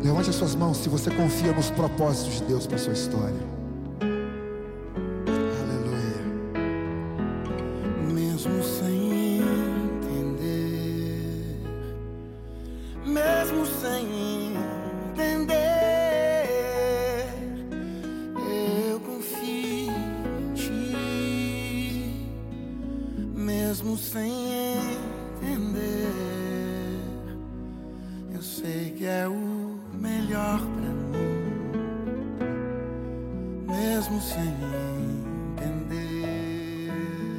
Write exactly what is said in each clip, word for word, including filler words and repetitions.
Levante as suas mãos se você confia nos propósitos de Deus para a sua história. Aleluia. Mesmo sem entender, mesmo sem entender, eu confio em ti. Mesmo sem entender, eu sei que é o melhor pra mim, mesmo sem entender.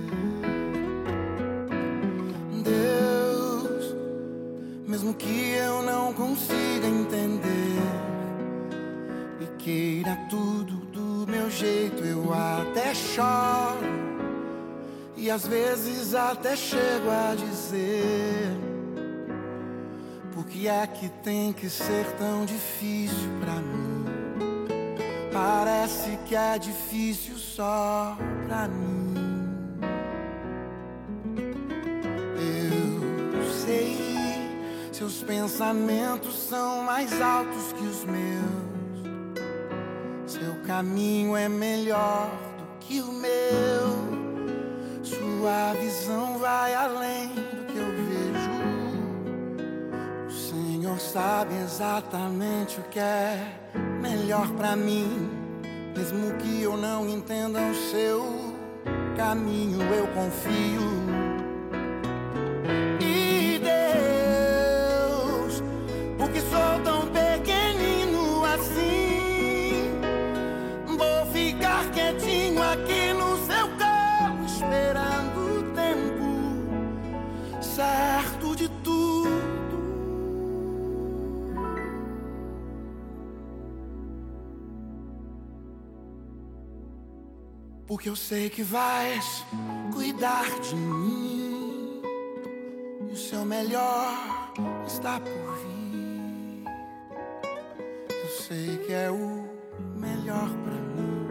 Deus, mesmo que eu não consiga entender e queira tudo do meu jeito, eu até choro e às vezes até chego a dizer: por que é que tem que ser tão difícil pra mim? Parece que é difícil só pra mim. Eu sei, seus pensamentos são mais altos que os meus. Seu caminho é melhor do que o meu. Sua visão vai além do que eu vejo. O Senhor sabe exatamente o que é melhor pra mim. Mesmo que eu não entenda o seu caminho, eu confio. E Deus, porque sou tão pequenino assim, vou ficar quietinho aqui no seu colo, esperando o tempo certo de tudo. Porque eu sei que vais cuidar de mim e o seu melhor está por vir. Eu sei que é o melhor pra mim,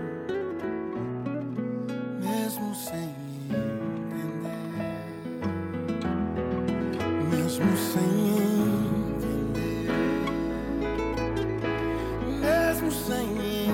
mesmo sem entender, mesmo sem entender, mesmo sem entender.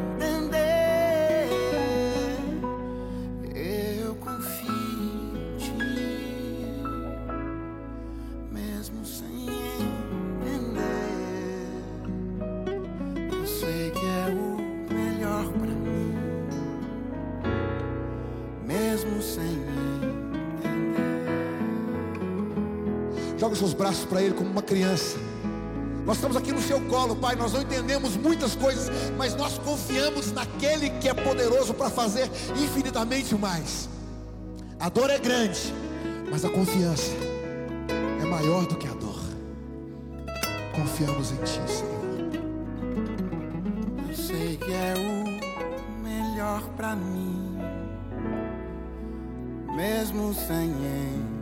Joga os seus braços para Ele como uma criança. Nós estamos aqui no seu colo, Pai. Nós não entendemos muitas coisas, mas nós confiamos naquele que é poderoso para fazer infinitamente mais. A dor é grande, mas a confiança é maior do que a dor. Confiamos em Ti, Senhor. Eu sei que é o melhor pra mim, mesmo sem entender.